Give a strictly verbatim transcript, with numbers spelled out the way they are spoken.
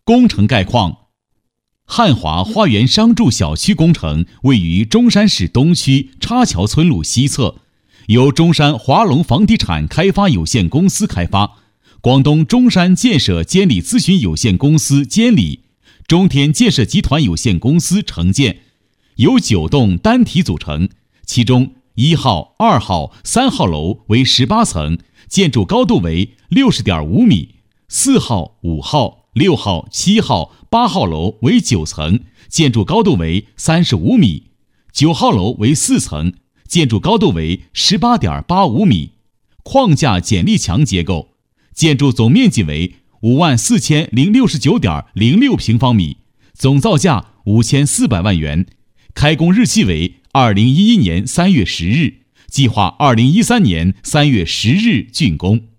工程概况：汉华花园商住小区工程位于中山市东区插桥村路西侧，由中山华龙房地产开发有限公司开发，广东中山建设监理咨询有限公司监理，中天建设集团有限公司承建，由九栋单体组成，其中一号、二号、三号楼为十八层，建筑高度为 六十点五米，四号、五号、六号、七号、八号楼为九层，建筑高度为三十五米，九号楼为四层，建筑高度为 十八点八五米，框架剪力墙结构，建筑总面积为五万四千零六十九点零六平方米，总造价五千四百万元，开工日期为二零一一年三月十日，计划二零一三年三月十日竣工。